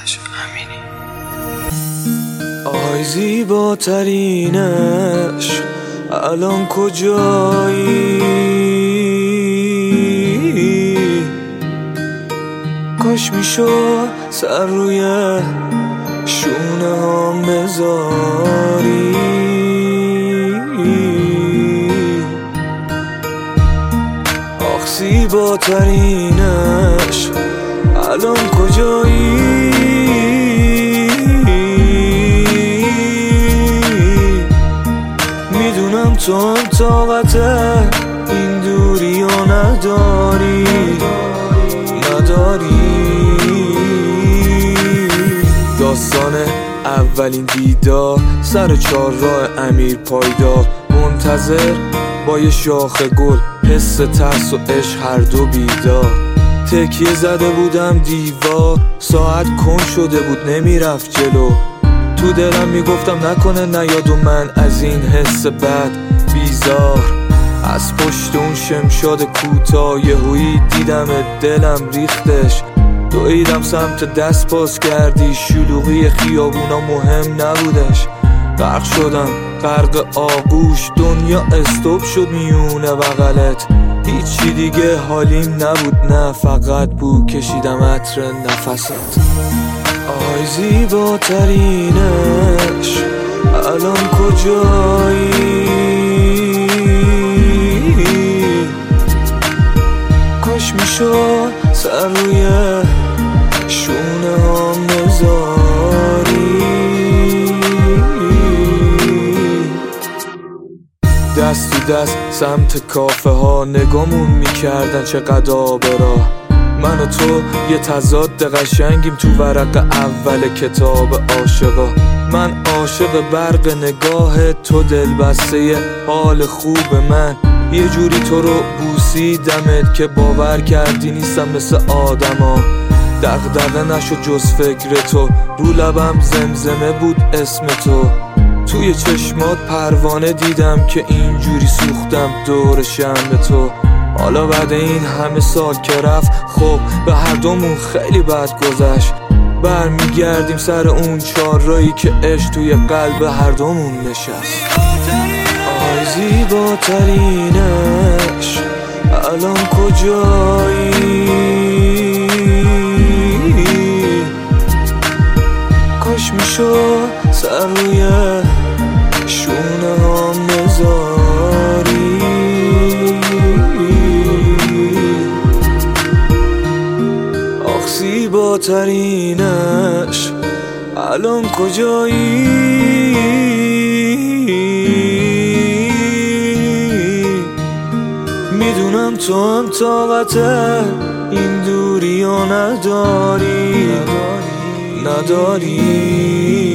آی زیباترینش الان کجایی؟ کاش میشد سر روی شونه هم بذاری. آخ زیباترینش الان کجایی؟ میدونم تو هم طاقت این دوری رو نداری. داستان اولین دیدار سر چهارراه امیر پایدار، منتظر با یه شاخ گل، حس ترس و عشق هر دو بیدار. تکیه زده بودم دیوار، ساعت کن شده بود نمیرفت جلو. تو دلم میگفتم نکنه نیاد و من از این حس بد بیزار. از پشت اون شمشاد کوتاه یهویی دیدم دلم ریختش. دویدم سمت دست باز کردی، شلوغی خیابونا مهم نبودش. غرق شدم غرق آغوش، دنیا استوب شد میونه بغلت. هیچی دیگه حالیم نبود، نه فقط بو کشیدم عطر نفست. آی زیباترینش الان کجایی؟ کاش میشد سر روی شونه هم بذاری. دست تو دست سمت کافه ها نگامون میکردن چقدر آبرا. من و تو یه تضاد قشنگیم تو ورق اول کتاب عاشقا. من عاشق برق نگاه تو، دل بسته حال خوب من. یه جوری تو رو بوسیدمت که باور کردی نیستم مثل آدما. دغدغه نشد جز فکر تو، رو لبم زمزمه بود اسم تو. توی چشمات پروانه دیدم که اینجوری سوختم دور شم تو. حالا بعد این همه سال که رفت، خب به هر دومون خیلی بد گذشت. برمیگردیم سر اون چهارراهی که عشق توی قلب هر دومون نشست. آی زیباترینش الان کجایی؟ کاش میشد سر روی شونه هم بذاری. آخ زیباترینش الان کجایی؟ میدونم تو هم طاقت این دوری رو نداری.